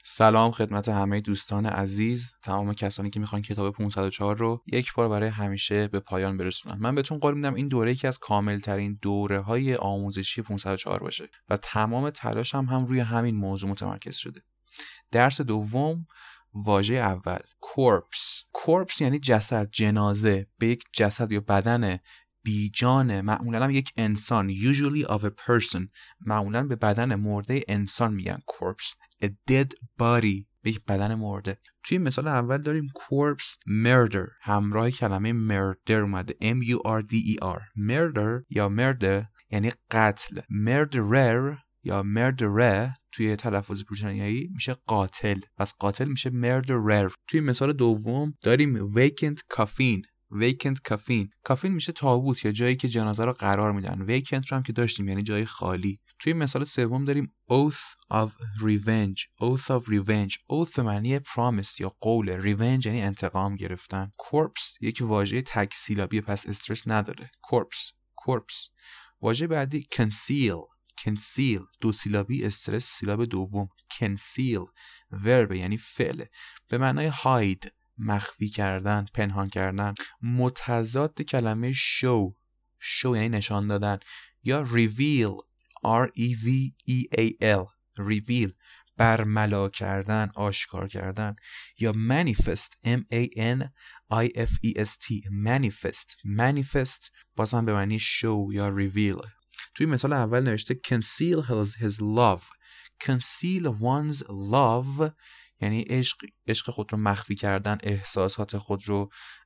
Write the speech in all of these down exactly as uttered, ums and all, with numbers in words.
سلام خدمت همه دوستان عزیز، تمام کسانی که میخوان کتاب پانصد و چهار رو یک بار برای همیشه به پایان برسونن. من بهتون قول میدم این دوره یکی از کاملترین دوره‌های آموزشی پانصد و چهار باشه و تمام تلاشم هم, هم روی همین موضوع متمرکز شده. درس دوم، واژه اول corpse. corpse یعنی جسد، جنازه. به یک جسد یا بدن بیجان، معمولا هم یک انسان، usually of a person، معمولا به بدن مرده انسان میگن corpse. a dead body، به یک بدن مرده. توی مثال اول داریم corpse murder، همراه کلمه murder اومده M U R D E R. murder یا murder یعنی قتل. murderer یا murderer توی تلفظ بریتانیایی میشه قاتل، پس قاتل میشه murderer. توی مثال دوم داریم vacant coffin. vacant coffin کافین میشه تابوت یا جایی که جنازه رو قرار میدن. vacant رو هم که داشتیم یعنی جای خالی. توی مثال سوم داریم oath of revenge. oath of revenge oath معنی promise یا قول، revenge یعنی انتقام گرفتن. corpse یک واژه تک سیلابی، پس استرس نداره. corpse corpse واژه بعدی conceal. conceal دو سیلابی، استرس سیلاب دوم. conceal verb یعنی فعل، به معنای hide مخفی کردن، پنهان کردن. متضاد کلمه show. show یعنی نشان دادن. یا reveal R E V E A L reveal برملا کردن، آشکار کردن. یا manifest M A N I F E S T manifest manifest بازم به معنی show یا reveal. توی مثال اول نوشته conceal his, his love. conceal one's love یعنی عشق عشق خود رو مخفی کردن، احساسات خود رو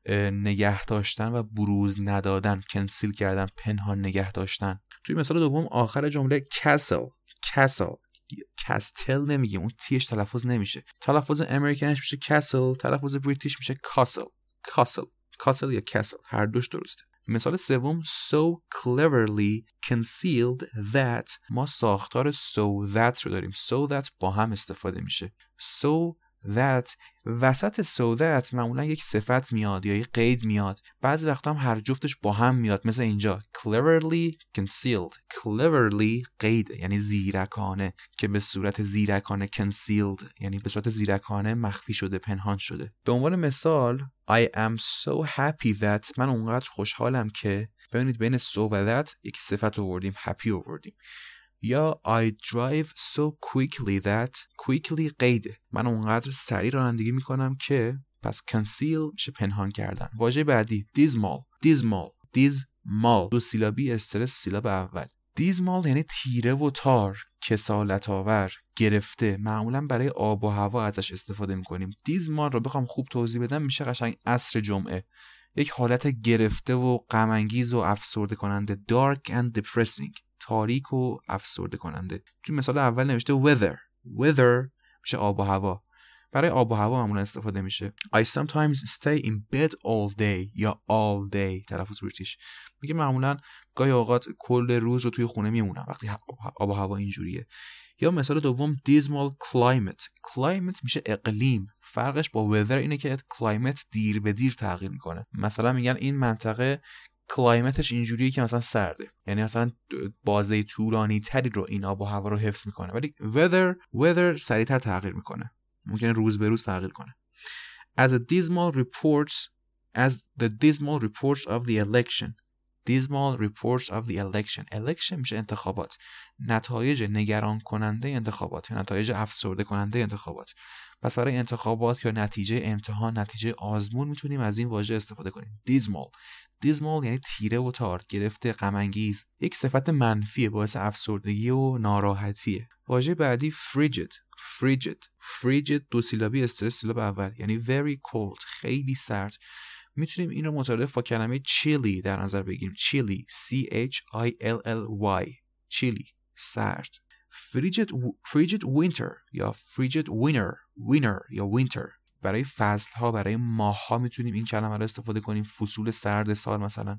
نگه داشتن و بروز ندادن. کنسیل کردن، پنهان نگه داشتن. توی مثال دوم آخر جمله castle. castle کاستل نمیگیم، اون تیش تلفظ نمیشه. تلفظ امریکنش میشه castle، تلفظ بریتیش میشه castle. castle castle یا castle هر دوش درسته. مثال سوم so cleverly concealed that، ما ساختار so that رو داریم. so that با هم استفاده میشه. so that وسط so that معمولا یک صفت میاد یا یک قید میاد، بعضی وقتا هم هر جفتش با هم میاد، مثل اینجا cleverly concealed. cleverly قید یعنی زیرکانه، که به صورت زیرکانه concealed یعنی به صورت زیرکانه مخفی شده، پنهان شده. به عنوان مثال I am so happy that، من اونقدر خوشحالم که، ببینید بین so و that یک صفت آوردیم، happy آوردیم. یا I drive so quickly that، quickly قیده، من اونقدر سریع رانندگی میکنم که، پس conceal میشه پنهان کردن. واژه بعدی dismal. dismal dismal دو سیلابی، استرس سیلاب اول. dismal یعنی تیره و تار، کسالت آور، گرفته. معمولا برای آب و هوا ازش استفاده میکنیم. dismal رو بخوام خوب توضیح بدم میشه قشنگ عصر جمعه، یک حالت گرفته و غم انگیز و افسرده کننده. dark and depressing تاریک و افسرده کننده. توی مثال اول نوشته weather. weather میشه آب و هوا، برای آب و هوا معمولا استفاده میشه. I sometimes stay in bed all day یا all day تلفظ بریتیش، میگه معمولا گاهی اوقات کل روز رو توی خونه میمونم وقتی آب و هوا اینجوریه. یا مثال دوم dismal climate. climate میشه اقلیم، فرقش با weather اینه که climate دیر به دیر تغییر میکنه. مثلا میگن این منطقه کلایمتش اینجوریه که مثلا سرده، یعنی مثلا بازه طولانی تری رو این آب و هوا رو حفظ میکنه. ولی weather weather سریعتر تغییر میکنه، ممکنه روز به روز تغییر کنه. as a dismal reports as the dismal reports of the election. dismal reports of the election. election میشه انتخابات، نتایج نگران کننده انتخابات، نتایج افسرده کننده انتخابات. پس برای انتخابات یا نتیجه امتحان، نتیجه آزمون میتونیم از این واژه استفاده کنیم. dismal dismal یعنی تیره و تار، گرفته، غم انگیز، یک صفت منفی باعث افسردگی و ناراحتیه. واژه بعدی frigid. frigid frigid دو سیلابی، استرس سیلاب اول، یعنی very cold خیلی سرد. میتونیم این رو مترادف با کلمه chilly در نظر بگیریم. chilly C H I L L Y chilly سرد. frigid frigid winter یا frigid winter winter یا winter برای فصل ها، برای ماه ها میتونیم این کلمه رو استفاده کنیم، فصول سرد سال مثلا.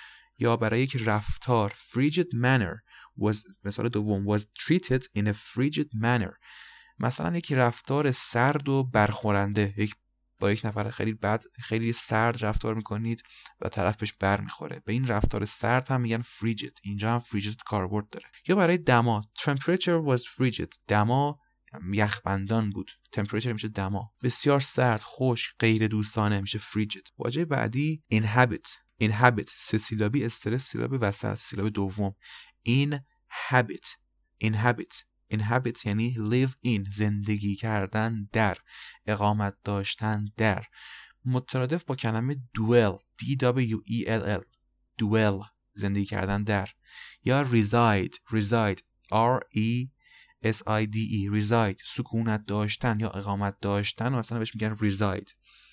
یا برای یک رفتار frigid manner was، مثال دوم was treated in a frigid manner، مثلا یک رفتار سرد و برخورنده، یک با یک نفر خیلی بد خیلی سرد رفتار میکنید و طرف بهش بر میخوره، به این رفتار سرد هم میگن frigid. اینجا هم frigid کاربرد داره. یا برای دما temperature was frigid، دما یخبندان بود. temperature میشه دما. بسیار سرد، خشک، غیر دوستانه میشه frigid. واژه بعدی inhabit. inhabit سه سیلابی استرس سیلاب وسط سیلاب دوم. inhabit inhabit inhabit یعنی live in زندگی کردن در، اقامت داشتن در. مترادف با کلمه dwell d w e l l dwell زندگی کردن در، یا reside reside r e s i d e reside سکونت داشتن یا اقامت داشتن و اصلا بهش میگن reside.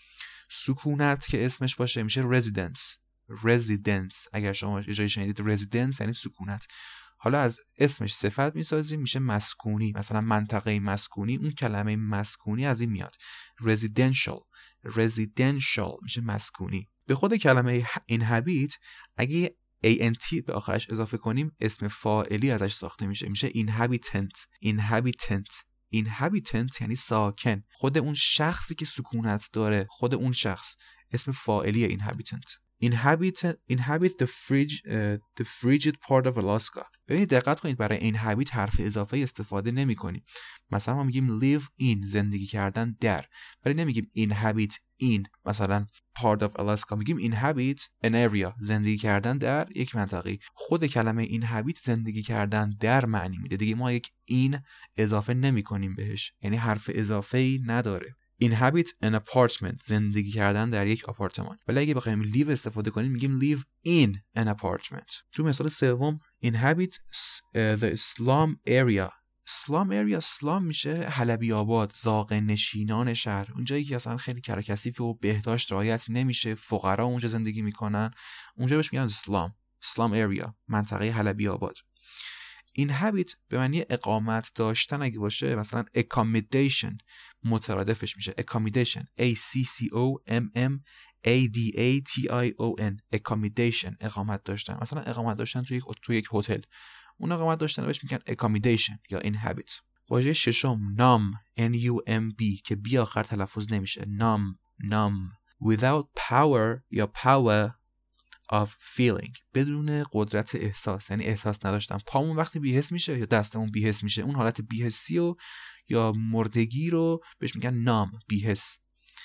سکونت که اسمش باشه میشه residence residence اگر شما یه جایی شنیدید residence یعنی سکونت. حالا از اسمش صفت میسازیم میشه مسکونی، مثلا منطقه مسکونی، اون کلمه مسکونی از این میاد. residential residential میشه مسکونی. به خود کلمه inhabit اگه ant به آخرش اضافه کنیم اسم فاعلی ازش ساخته میشه، میشه inhabitant inhabitant inhabitant یعنی ساکن. خود اون شخصی که سکونت داره، خود اون شخص اسم فاعلی inhabitant. inhabit inhabit the frigid uh, the frigid part of Alaska. ببینید دقت کنید برای inhabit حرف اضافه استفاده نمی کنیم. مثلا ما میگیم live in زندگی کردن در، ولی نمیگیم inhabit in مثلا part of Alaska، میگیم inhabit an area زندگی کردن در یک منطقه. خود کلمه inhabit زندگی کردن در معنی میده دیگه، ما یک in اضافه نمی کنیم بهش، یعنی حرف اضافه ای نداره. inhabit an apartment زندگی کردن در یک آپارتمان. ولی اگه بخوایم live استفاده کنیم میگیم live in an apartment. تو مثال سوم inhabit the slum area. slum area slum میشه حلبی آباد، زاغ نشینان شهر، اونجایی که اصلا خیلی کرکسیفه و بهداشت رعایت نمیشه، فقرا اونجا زندگی میکنن، اونجا بهش میگن slum slum area منطقه حلبی آباد. inhabit به معنی اقامت داشتن اگه باشه مثلا accommodation مترادفش میشه accommodation a c c o m m a d a t i o n accommodation اقامت داشتن. مثلا اقامت داشتن توی یک توی یک هتل، اون اقامت داشتن بهش میگن accommodation یا inhabit. واژه ششم نام n u m b که بی آخر تلفظ نمیشه، نام نام without power یا power of feeling بدون قدرت احساس، یعنی احساس نداشتن. پامون وقتی بی‌حس میشه یا دستمون بی‌حس میشه، اون حالت بی‌حسی و یا مردگی رو بهش میگن نام بی‌حس.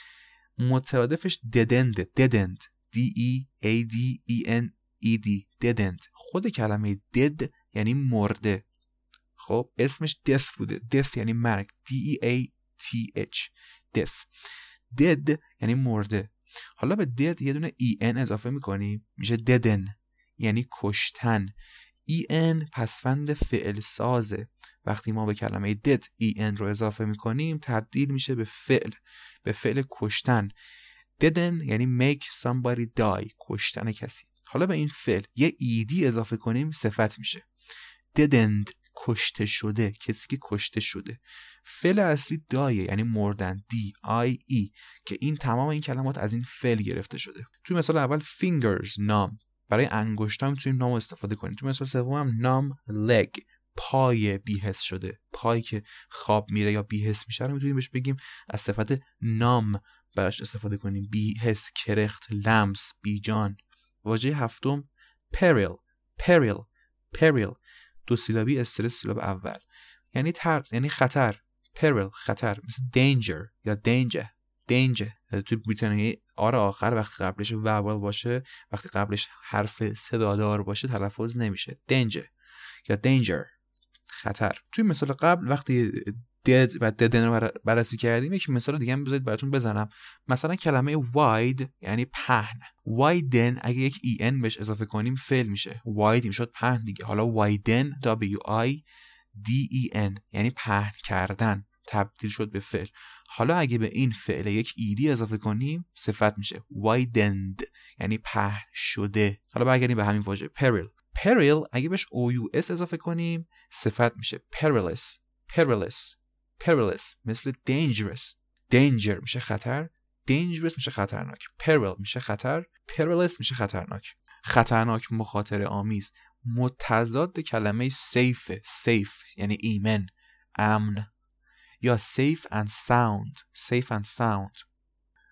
مترادفش deadened deadened d e a d e n e d deadened. خود کلمه dead یعنی مرده. خب اسمش death بوده، death یعنی مرگ d e a t h death. dead یعنی مرده. حالا به dead یه دونه en اضافه میکنیم میشه deaden یعنی کشتن. en پسوند فعل سازه. وقتی ما به کلمه dead en رو اضافه میکنیم تبدیل میشه به فعل، به فعل کشتن. deaden یعنی make somebody die کشتن کسی. حالا به این فعل یه ed اضافه کنیم صفت میشه deadened کشته شده، کسی که کشته شده. فعل اصلی دایه یعنی مردن دی آی ای که این تمام این کلمات از این فعل گرفته شده. توی مثال اول fingers نام، برای انگشتام میتونیم نام استفاده کنیم. توی مثال سوم هم نام leg پای بی‌حس شده، پایی که خواب میره یا بی‌حس میشه رو میتونیم بهش بگیم از صفت نام براش استفاده کنیم، بی‌حس، کرخت، لمس، بیجان. واژه هفتم peril peril peril دو سیلابی استرس سیلاب اول یعنی ترس، یعنی خطر. peril خطر، مثل danger یا danger danger. توی بریتانیایی آر آخر وقتی قبلش وول باشه، وقتی قبلش حرف صدادار باشه تلفظ نمیشه. danger یا danger خطر. توی مثال قبل وقتی dead و deaden رو بررسی کردیم، یک مثال دیگه هم بذارید براتون بزنم. مثلا کلمه wide یعنی پهن. widen اگه یک en بهش اضافه کنیم فعل میشه، wide میشد پهن دیگه. حالا widen w i d e n یعنی پهن کردن، تبدیل شد به فعل. حالا اگه به این فعل یک ed اضافه کنیم صفت میشه widened یعنی پهن شده. حالا برگردیم به همین واژه peril. peril اگه بهش ou s اضافه کنیم صفت میشه perilous perilous perilous مثل dangerous. danger میشه خطر، dangerous میشه خطرناک، peril میشه خطر، perilous میشه خطرناک. خطرناک، مخاطره آمیز. متضاد کلمه safe safe یعنی ایمن، امن، یا safe and sound safe and sound.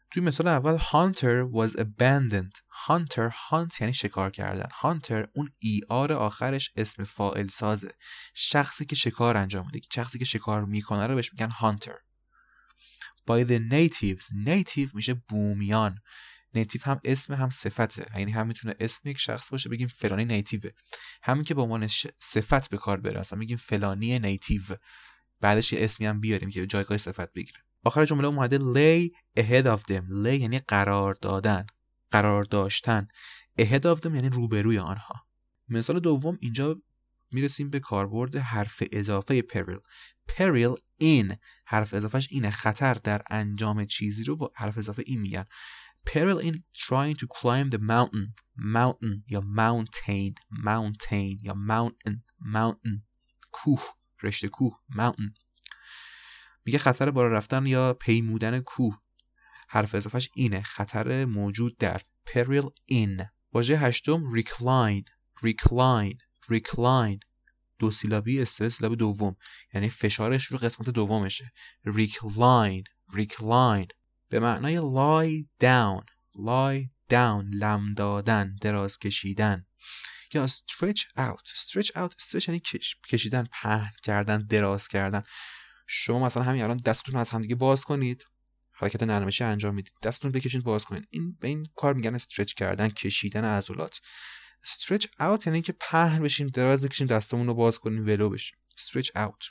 توی مثال اول hunter was abandoned. hunter hunt یعنی شکار کردن. hunter اون ای آر آخرش اسم فاعل سازه. شخصی که شکار انجام میده، شخصی که شکار میکنه رو بهش میگن hunter. by the natives. native میشه بومیان. نیتیو هم اسم هم صفته، یعنی هم میتونه اسم یک شخص باشه بگیم فلانی نیتیوه، همین که به عنوان صفت به کار بره، مثلا میگیم فلانی نیتیو، بعدش یه اسمی هم بیاریم که جایگاه صفت بگیره. آخر جمله اومده lay ahead of them. lay یعنی قرار دادن، قرار داشتن. ahead of them یعنی روبروی آنها. مثال دوم اینجا میرسیم به کاربرد حرف اضافه peril. peril in، حرف اضافهش اینه، خطر در انجام چیزی رو با حرف اضافه این میگن. peril in trying to climb the mountain. mountain یا mountain. mountain یا mountain. mountain کوه، رشته کوه. mountain میگه خطر بالا رفتن یا پیمودن کوه، حرف اضافهش اینه، خطر موجود در. peril in. واژه هشتم recline. recline recline دو سیلابی است، سیلاب دوم، یعنی فشارش رو قسمت دومشه. recline recline به معنای lie down. lie down لم دادن، دراز کشیدن. یا stretch out. stretch out stretch یعنی کش... کشیدن، پهن کردن، دراز کردن. شما مثلا همین الان دستتون رو از هم دیگه باز کنید، حرکت نرمشی انجام میدید، دستتون بکشید باز کنید، این به این کار میگن استرچ کردن، کشیدن عضلات. stretch out یعنی که پهن بشیم، دراز بکشیم، دستمون رو باز کنیم، ولو بشیم. stretch out.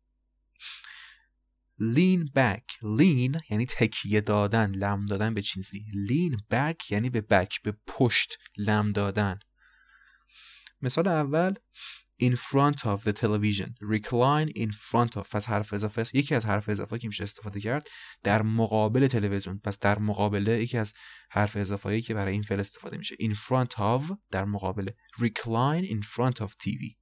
lean back. lean یعنی تکیه دادن، لم دادن به چیزی. lean back یعنی به بک، به پشت لم دادن. مثال اول in front of the television. recline in front of. پس حرف اضافه است. یکی از حرف اضافه که میشه استفاده کرد در مقابل تلویزیون. پس در مقابله یکی از حرف اضافه‌ای که برای این فعل استفاده میشه. in front of در مقابله. recline in front of تی وی.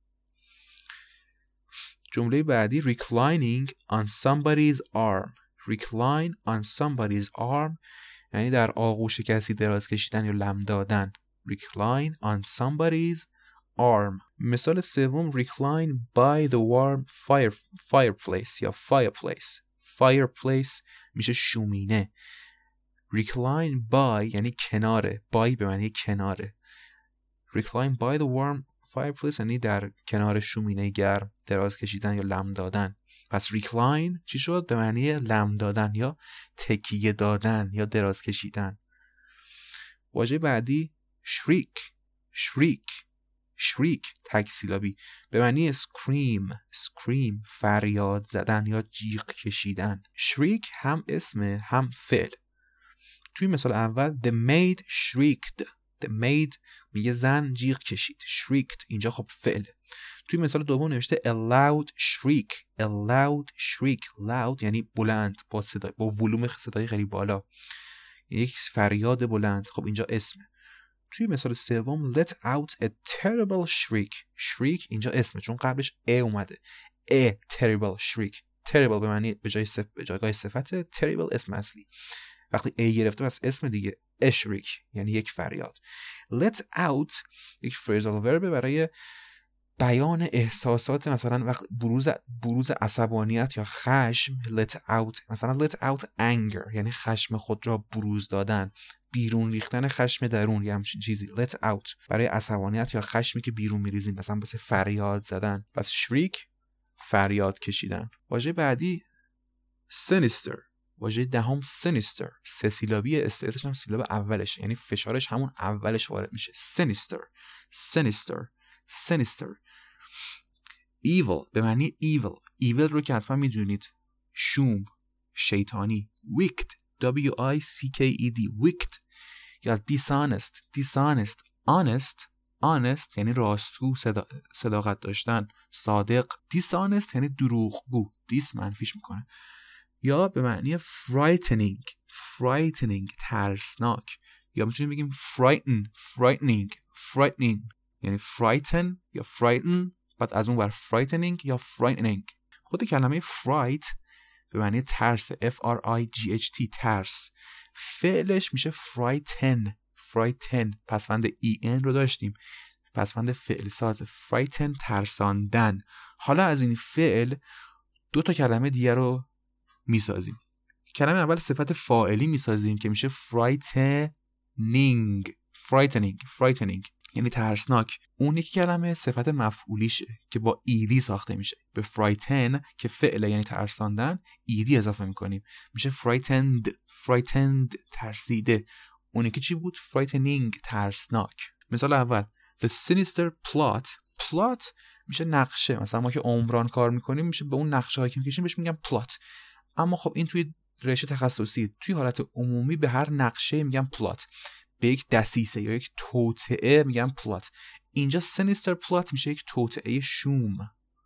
جمله بعدی reclining on somebody's arm. recline on somebody's arm یعنی در آغوش کسی دراز کشیدن یا لم دادن. recline on somebody's arm. مثال سوم recline by the warm fire fireplace یا fireplace. fireplace میشه شومینه. recline by یعنی کناره. by به معنی کناره. recline by the warm fireplace یعنی در کنار شومینه گرم دراز کشیدن یا لم دادن. پس recline چی شد؟ به معنی لم دادن یا تکیه دادن یا دراز کشیدن. واژه بعدی shriek. shriek shriek تک سیلابی به معنی scream. scream فریاد زدن یا جیغ کشیدن. shriek هم اسم هم فعل. توی مثال اول the maid shrieked. the maid میگه زن جیغ کشید. shrieked اینجا خب فعل. توی مثال دوم نوشته a loud shriek. a loud shriek. loud یعنی بلند، با صدای، با ولوم صدای خیلی بالا، یک فریاد بلند. خب اینجا اسمه. توی مثال سوم let out a terrible shriek. shriek اینجا اسمه چون قبلش a اومده. a terrible shriek. terrible به معنی به جای صف... به جایگاه صفت، terrible اسم اصلی. وقتی a گرفته پس اسم دیگه. a shriek یعنی یک فریاد. let out یک phrasal verb برای بیان احساسات، مثلا وقت بروز بروز عصبانیت یا خشم. let out مثلا let out anger یعنی خشم خود را بروز دادن، بیرون ریختن خشم درون یا همچین چیزی. let out برای عصبانیت یا خشمی که بیرون میریزیم، مثلا واسه فریاد زدن. پس shriek فریاد کشیدن. واژه بعدی sinister. واژه دهم sinister سه سیلابی، استرسش هم سیلاب اولش، یعنی فشارش همون اولش وارد میشه. sinister sinister sinister. evil به معنی evil. evil رو که حتما میدونید شوم، شیطانی. wicked w i c k e d wicked. یا dishonest dishonest honest honest یعنی راستگو، صدا... صداقت داشتن، صادق. dishonest یعنی دروغگو، دیس منفیش میکنه. یا به معنی frightening frightening ترسناک، یا میتونیم بگیم frighten frightening frightening یعنی frighten یا frighten، بعد از اون بر frightening یا frightening. خود کلمه fright به معنی ترس. f r i g h t ترس. فعلش میشه frighten frighten. پسوند en رو داشتیم، پسوند فعل ساز. frighten ترساندن. حالا از این فعل دو تا کلمه دیگه رو میسازیم. کلمه اول صفت فاعلی میسازیم که میشه frightening frightening frightening یعنی ترسناک. اون یکی کلمه صفت مفعولیشه که با ایدی ساخته میشه. به frighten که فعل یعنی ترساندن ایدی اضافه میکنیم میشه frightened frightened ترسیده. اون یکی چی بود؟ frightening ترسناک. مثال اول the sinister plot plot میشه نقشه. مثلا ما که عمران کار میکنیم میشه به اون نقشه هایی که میکشیم بهش میگم plot. اما خب این توی رشته تخصصی توی حالت عمومی به هر نقشه میگم plot. به یک دسیسه یا یک توطئه میگم پلات. اینجا سینیستر پلات میشه یک توطئه شوم.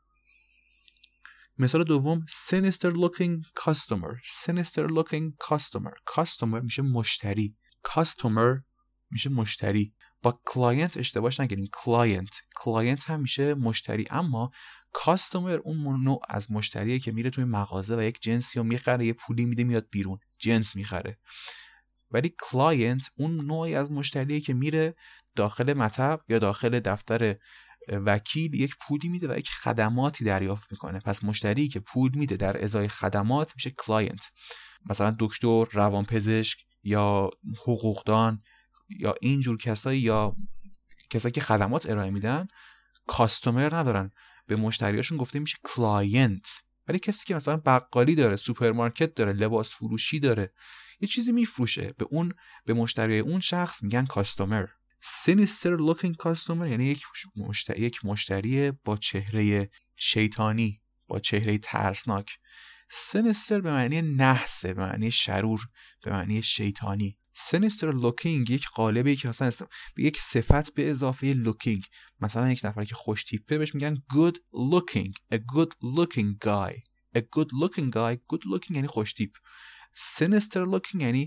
مثال دوم sinister looking customer sinister looking customer customer میشه مشتری. customer میشه مشتری. با client اشتباهش نگیریم. client client هم میشه مشتری، اما customer اون نوع از مشتریه که میره توی مغازه و یک جنسی رو میخره، یه پولی میده میاد بیرون، جنس میخره. ولی کلاینت اون نوعی از مشتریه که میره داخل مطب یا داخل دفتر وکیل یک پولی میده و یک خدماتی دریافت میکنه. پس مشتری که پول میده در ازای خدمات میشه کلاینت. مثلا دکتر، روانپزشک یا حقوقدان یا اینجور کسایی یا کسایی که خدمات ارائه میدن کاستومر ندارن، به مشتریاشون گفته میشه کلاینت. ولی کسی که مثلا بقالی داره، سوپرمارکت داره، لباس فروشی داره، یه چیزی میفروشه، به اون به مشتری اون شخص میگن کاستومر. sinister looking customer یعنی یک مشتری یک مشتری با چهره شیطانی، با چهره ترسناک. sinister به معنی نحس، به معنی شرور، به معنی شیطانی. sinister looking یک قالبی که اصلا به یک صفت به اضافه looking. مثلا یک نفر که خوش تیپه بهش میگن good looking, a good looking guy. a good looking guy, good looking یعنی خوش تیپ. sinister looking یعنی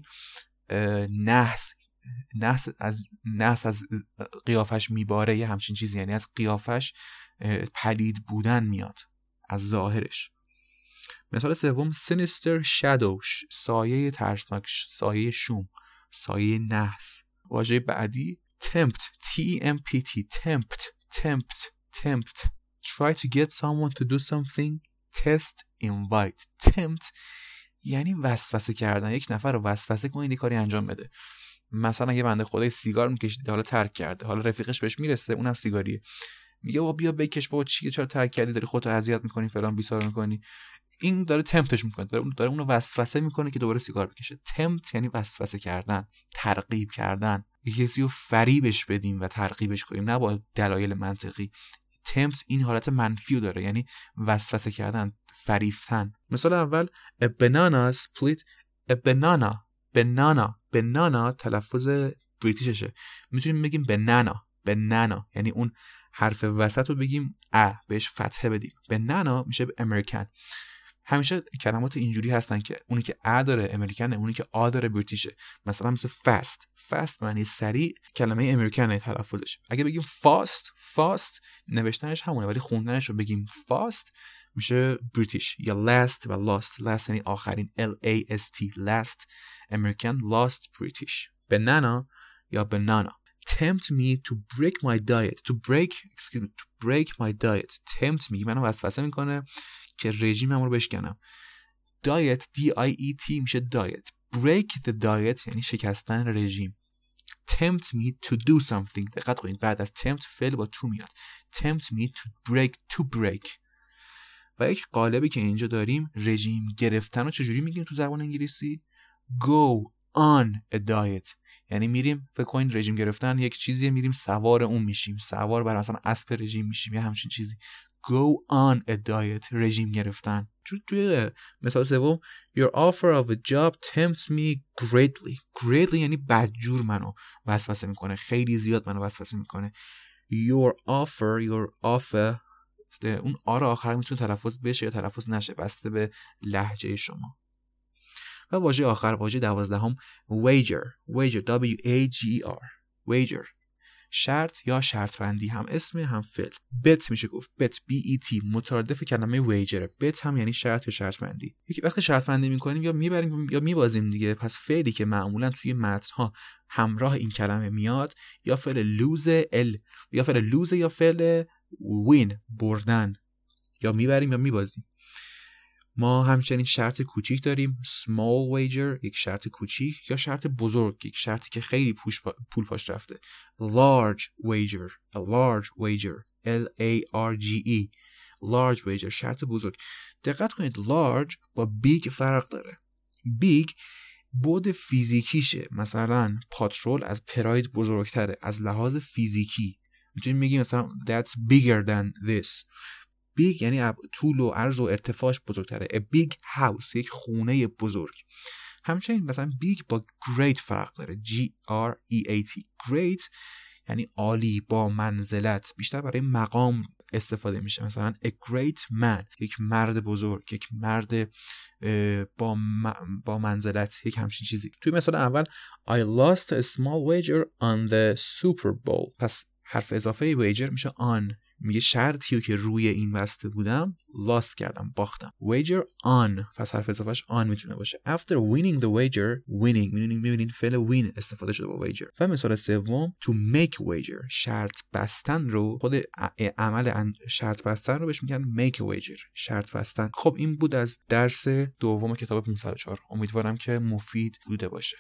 نحس، نحس از نحس از قیافش میباره، یه همچین چیزی، یعنی از قیافش پلید بودن میاد، از ظاهرش. مثال سوم sinister shadow سایه ترسناک، سایه شوم، سایه نحس. واژه بعدی tempt t e m p t tempt tempt tempt try to get someone to do something test invite. tempt یعنی وسوسه کردن، یک نفر رو وسوسه کنید یه کاری انجام بده. مثلا یه بنده خدای سیگار میکشید، حالا ترک کرده، حالا رفیقش بهش میرسه اونم سیگاریه، میگه بابا بیا بکش، بابا چیه چرا ترک کردی، داری خودت اذیت میکنی فلان بیسار میکنی. این داره تمپتش میکنه، داره داره اونو وسوسه میکنه که دوباره سیگار بکشه. تمپت یعنی وسوسه کردن، ترغیب کردن. یه کسی رو فریبش بدیم و ترغیبش کنیم، نه با دلایل منطقی. تمپت این حالت منفی رو داره، یعنی وسوسه کردن، فریفتن. مثال اول a banana split a banana banana banana تلفظ بریتیششه، میتونیم بگیم banana banana یعنی اون حرف وسط رو بگیم ا بهش فتحه بدیم. banana میشه امریکن. همیشه کلمات اینجوری هستن که اونی که ا داره امریکنه، اونی که آ داره بریتیشه. مثلا مثل fast fast معنی سریع، کلمه امریکنه تلفظش. اگه بگیم fast fast نوشتنش همونه ولی خوندنش رو بگیم fast میشه بریتیش. یا last و last last یعنی آخرین L A S T last American last British. banana یا banana. tempt me to break my diet to break excuse me to break my diet. tempt me منو وسوسه میکنه که رژیمم رو بشکنم. diet D I E T میشه diet. break the diet یعنی شکستن رژیم. tempt me to do something. دقت کنید بعد از tempt فعل با to میاد. tempt me to break to break. و یک قالبی که اینجا داریم رژیم گرفتن رو چجوری میگیم تو زبان انگلیسی؟ go on a diet. یعنی میریم فکر کنین رژیم گرفتن یک چیزیه، میریم سوار اون میشیم، سوار بر مثلا اسب رژیم میشیم یا همچین چیزی. go on a diet رژیم گرفتن. توی مثال سوم your offer of a job tempts me greatly. greatly یعنی بدجور منو وسوسه میکنه، خیلی زیاد منو وسوسه میکنه. your offer your offer اون آر آخر میتونه تلفظ بشه یا تلفظ نشه بسته به لهجه شما. و واژه آخر، واژه دوازدهم wager. wager W A G E R wager شرط یا شرط بندی، هم اسم هم فعل. bet میشه گفت bet B E T مترادف کلمه wager. bet هم یعنی شرط یا شرط بندی. یکی وقتی شرط بندی میکنیم یا میبریم یا میبازیم دیگه. پس فعلی که معمولا توی متن‌ها همراه این کلمه میاد یا فعل lose ال یا فعل lose یا فعل win بردن، یا میبریم یا میبازیم. ما همچنین شرط کوچیک داریم small wager یک شرط کوچیک یا شرط بزرگ یک شرطی که خیلی پوش پا... پول پاش رفته. large wager a large wager L A R G E large wager شرط بزرگ. دقت کنید large با big فرق داره. big بود فیزیکیشه، مثلا پاترول از پراید بزرگتره از لحاظ فیزیکی، میتونیم بگیم مثلا that's bigger than this. big یعنی طول و عرض و ارتفاعش بزرگتره. a big house یک خونه بزرگ. همچنین مثلا big با great فرق داره G R E A T great یعنی عالی با منزلت، بیشتر برای مقام استفاده میشه، مثلا a great man یک مرد بزرگ یک مرد با با منزلت یک همچین چیزی. توی مثال اول I lost a small wager on the Super Bowl پس حرف اضافه wager میشه on میگه شرطی که روی این بسته بودم lost کردم باختم. wager on پس حرف اضافهش on میتونه باشه. after winning the wager winning meaning میبینید فعل win استفاده شده با wager. و مثال سوم to make wager شرط بستن رو خود عمل شرط بستن رو بهش میگن make wager شرط بستن. خب این بود از درس دوم کتاب پانصد و چهار. امیدوارم که مفید بوده باشه.